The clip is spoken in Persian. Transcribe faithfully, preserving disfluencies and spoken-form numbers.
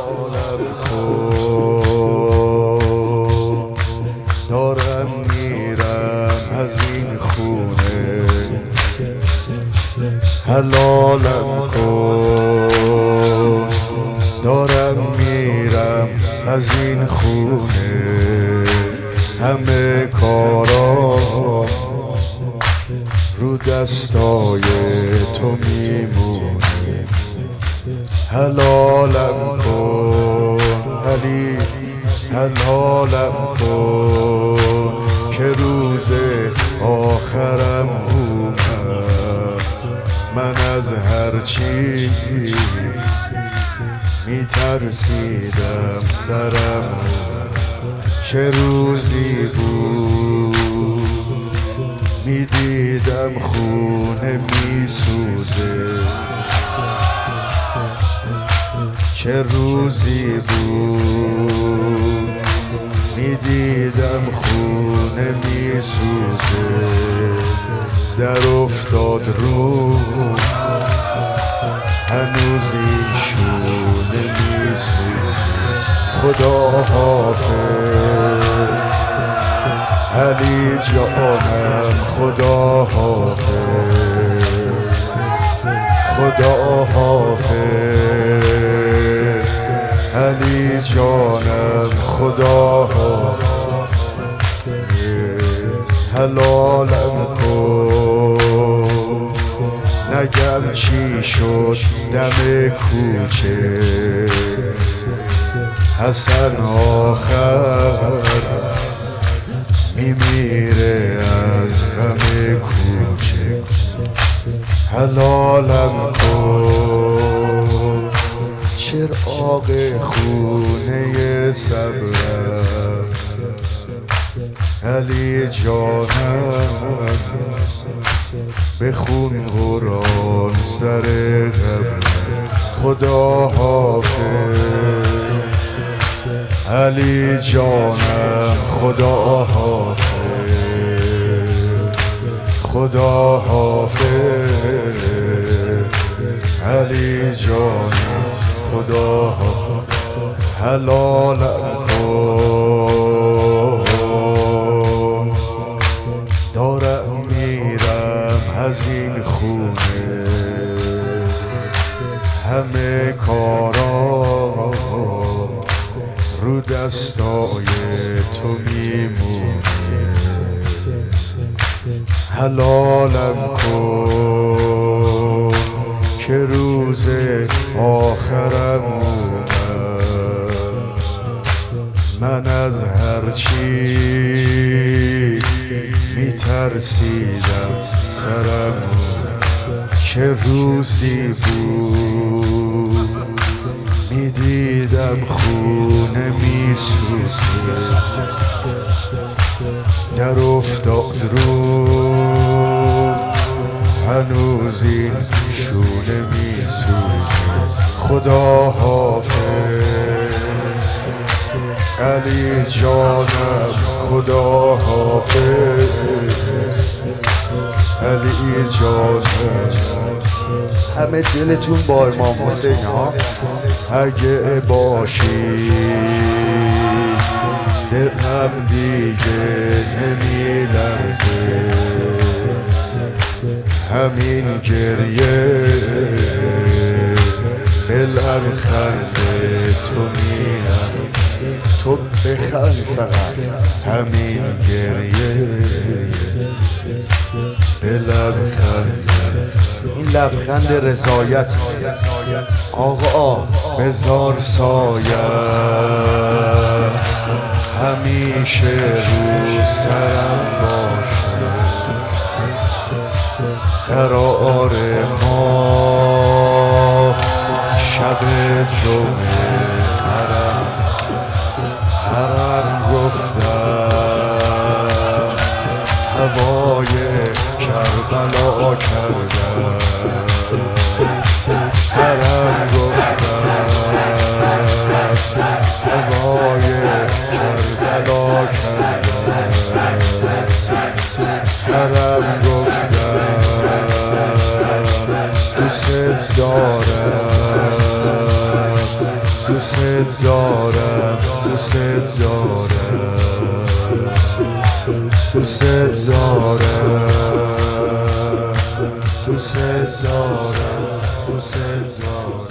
حلالم کن، دارم میرم از این خونه، حلالم کن، دارم میرم از این خونه، همه کارام رو دستای تو میمونه، حلالم کن علی، حلالم کن که روز آخرم اومد، من از هر چی میترسیدم سرم، چه روزی بود میدیدم خونه میسوزه، چه روزی بود میدیدم خونه میسوزه، در افتاد رو هنوز این شونه میسوزه، خدا حافظ علی جانم، خدا حافظ، خدا حافظ علی جانم، خدا حافظ، حلالم کن، نگم چی شد دم کوچه، حسن آخر میمیره از غم کوچه، حلالم کن، چراغ خونه صبرم، علی جانم بخون قرآن سر قبرم، خدا حافظ علی جانم، خدا حافظ، خدا حافظ علی جانم، خدا حافظ، حلالم کن، دارم میرم از این خونه، همه کارام رو دستای تو میمونه، حلالم کن که روز آخرم اومد، من از هر چی میترسیدم سرم، چه روزی بود میدیدم خونه میسوزه، در افتاد رو هنوز این شونه میسوزه، خدا حافظ علی جانم، خدا حافظ علی جانم، همه دلتون با امام حسین ها، اگه باشی دلم دیگه نمیلرزه، همین گریه به لبخند تو میرم، تو بخند فقط، همین گریه به لبخند، این لبخند رضایت، آقا بذار سایه همیشه رو سرم باشه، قرار ما شب جمعه حرم، حرم گفتم هوای کربلا کردم، حرم گفتم هوای کربلا کردم، حرم گفتم دوست دارم، دوست دارم دوست دارم دوست دارم دوست دارم دوست دارم